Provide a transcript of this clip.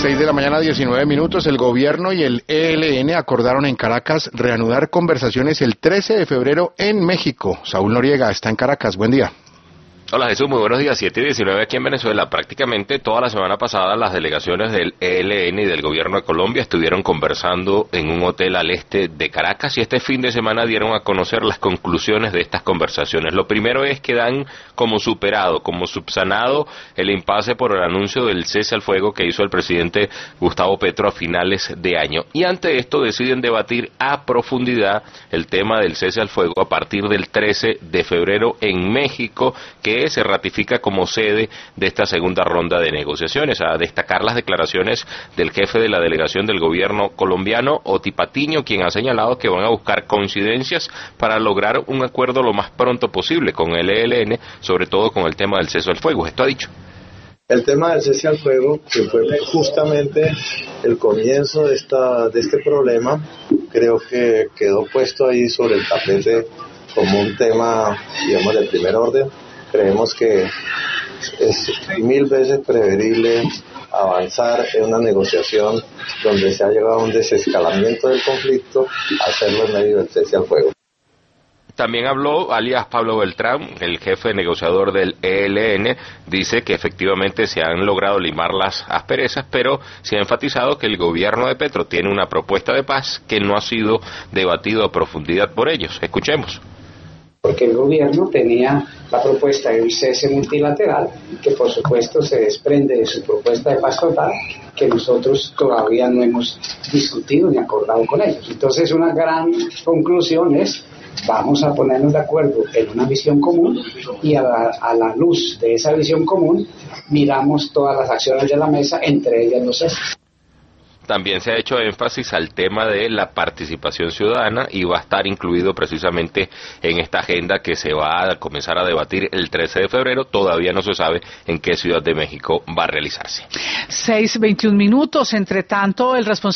6 de la mañana, 19 minutos. El gobierno y el ELN acordaron en Caracas reanudar conversaciones el 13 de febrero en México. Saúl Noriega está en Caracas. Buen día. Hola Jesús, muy buenos días. 7:19 aquí en Venezuela. Prácticamente toda la semana pasada las delegaciones del ELN y del gobierno de Colombia estuvieron conversando en un hotel al este de Caracas y este fin de semana dieron a conocer las conclusiones de estas conversaciones. Lo primero es que dan como superado, como subsanado el impasse por el anuncio del cese al fuego que hizo el presidente Gustavo Petro a finales de año. Y ante esto deciden debatir a profundidad el tema del cese al fuego a partir del 13 de febrero en México, que se ratifica como sede de esta segunda ronda de negociaciones. A destacar las declaraciones del jefe de la delegación del gobierno colombiano, Oti Patiño, quien ha señalado que van a buscar coincidencias para lograr un acuerdo lo más pronto posible con el ELN, sobre todo con el tema del cese al fuego. Esto ha dicho. El tema del cese al fuego, que fue justamente el comienzo de este problema, creo que quedó puesto ahí sobre el tapete como un tema, digamos, de primer orden. Creemos que es 1000 veces preferible avanzar en una negociación donde se ha llegado a un desescalamiento del conflicto, hacerlo en medio del cese al fuego. También habló alias Pablo Beltrán, el jefe negociador del ELN, dice que efectivamente se han logrado limar las asperezas, pero se ha enfatizado que el gobierno de Petro tiene una propuesta de paz que no ha sido debatido a profundidad por ellos. Escuchemos. Porque el gobierno tenía la propuesta de un cese multilateral, que por supuesto se desprende de su propuesta de paz total, que nosotros todavía no hemos discutido ni acordado con ellos. Entonces una gran conclusión es, vamos a ponernos de acuerdo en una visión común y a la luz de esa visión común miramos todas las acciones de la mesa, entre ellas los ceses. También se ha hecho énfasis al tema de la participación ciudadana y va a estar incluido precisamente en esta agenda que se va a comenzar a debatir el 13 de febrero. Todavía no se sabe en qué ciudad de México va a realizarse. 6:21 minutos. Entre tanto, el responsable